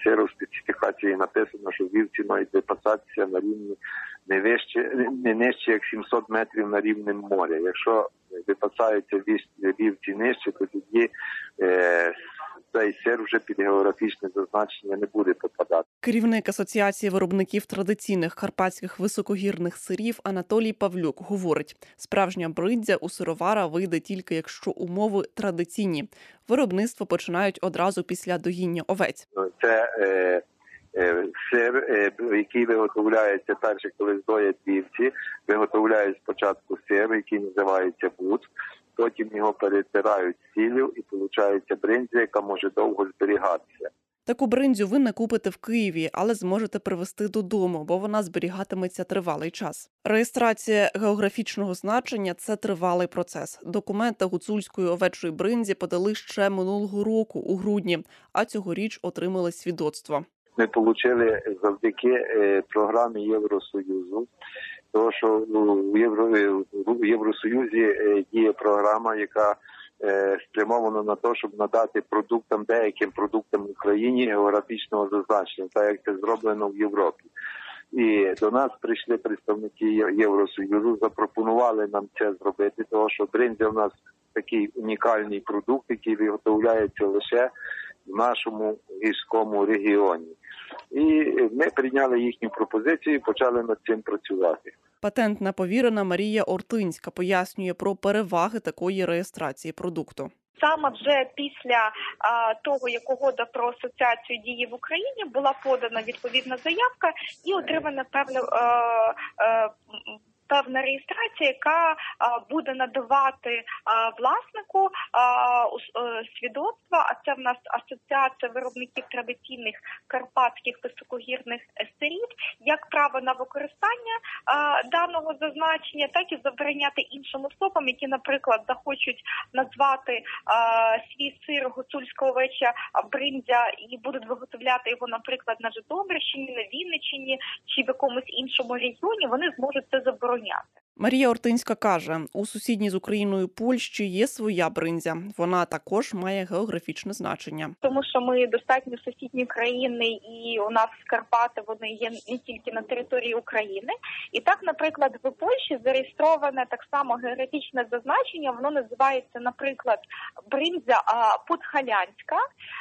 сиру в специфікації написано, що вівці мають випасатися на рівні не нижче, як 700 метрів на рівнем моря. Якщо випасаються вівці нижче, то тоді цей сир вже під географічне зазначення не буде попадати. Керівник Асоціації виробників традиційних карпатських високогірних сирів Анатолій Павлюк говорить, справжня бриндзя у сировара вийде тільки якщо умови традиційні. Виробництво починають одразу після доїння овець. Це сир, який виготовляється перше, коли здоять вівці, виготовляють спочатку сир, який називається бут, потім його перетирають сіллю і виходить бриндзя, яка може довго зберігатися. Таку бриндзю ви не купите в Києві, але зможете привезти додому, бо вона зберігатиметься тривалий час. Реєстрація географічного значення – це тривалий процес. Документи гуцульської овечої бриндзі подали ще минулого року, у грудні, а цьогоріч отримали свідоцтво. Ми отримали завдяки програмі Євросоюзу, тому що у Євросоюзі діє програма, яка спрямовано на те, щоб надати деяким продуктам в Україні географічного зазначення, так як це зроблено в Європі. І до нас прийшли представники Євросоюзу, запропонували нам це зробити, тому що бриндзя у нас такий унікальний продукт, який виготовляється лише в нашому гірському регіоні. І ми прийняли їхню пропозицію і почали над цим працювати. Патентна повірена Марія Ортинська пояснює про переваги такої реєстрації продукту. Саме вже після того, як угода про асоціацію діє в Україні, була подана відповідна заявка і отримана певна реєстрація, яка буде надавати власнику свідоцтва, а це в нас Асоціація виробників традиційних карпатських високогірних сирів, як право на використання даного зазначення, так і забороняти іншим особам, які, наприклад, захочуть назвати свій сир гуцульська овеча бриндзя і будуть виготовляти його, наприклад, на Житомирщині, на Вінниччині чи в якомусь іншому регіоні, вони зможуть це забороняти. Марія Ортинська каже, у сусідній з Україною Польщі є своя бриндзя. Вона також має географічне значення. Тому що ми достатньо сусідні країни і у нас Карпати, вони є не тільки на території України. І так, наприклад, в Польщі зареєстроване так само географічне зазначення, воно називається, наприклад, бриндзя подхалянська.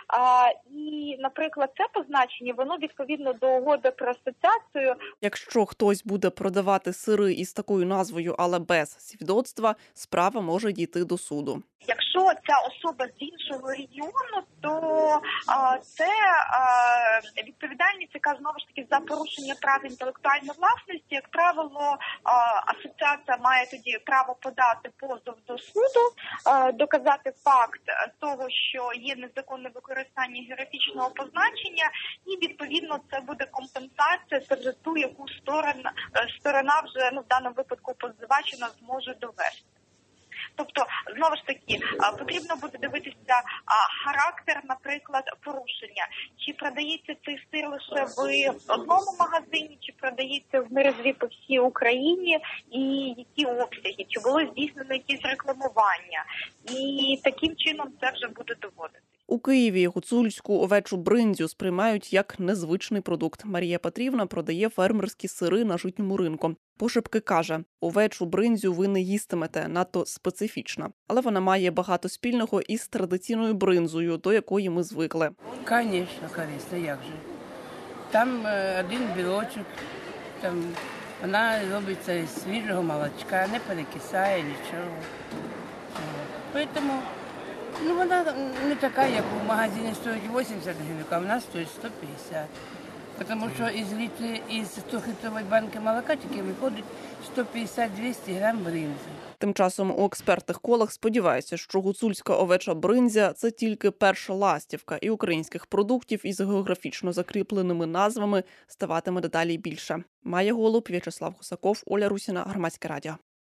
І, наприклад, це позначення, воно відповідно до угоди про асоціацію. Якщо хтось буде продавати сири із такою назвою, але без свідоцтва, справа може дійти до суду. Якщо ця особа з іншого регіону, то це відповідальність, яка знову ж таки за порушення прав інтелектуальної власності. Як правило, асоціація має тоді право подати позов до суду, доказати факт того, що є незаконне використання географічного позначення, і відповідно це буде компенсація за ту, яку сторона вже, в даному випадку позивачена, зможе довести. Тобто, знову ж таки, потрібно буде дивитися характер, наприклад, порушення. Чи продається цей сир лише в одному магазині, чи продається в мережі по всій Україні, і які обсяги, чи було здійснено якісь рекламування. І таким чином це вже буде доводитись. У Києві гуцульську овечу бриндзю сприймають як незвичний продукт. Марія Петрівна продає фермерські сири на житньому ринку. Пошепки каже, овечу бриндзю ви не їстимете, надто специфічна. Але вона має багато спільного із традиційною бриндзою, до якої ми звикли. Звісно, корисно, як же. Там один білочок, там вона робиться з свіжого молочка, не перекисає нічого. Тому вона не така, як у магазині стоїть 80 гривень, а в нас стоїть 150. Тому що із 100-літрової банки молока тільки виходить 150-200 грам бринзи. Тим часом у експертних колах сподіваються, що гуцульська овеча бриндзя – це тільки перша ластівка, і українських продуктів із географічно закріпленими назвами ставатиме дедалі більше. Майя Голуб, В'ячеслав Гусаков, Оля Русіна, Громадське радіо.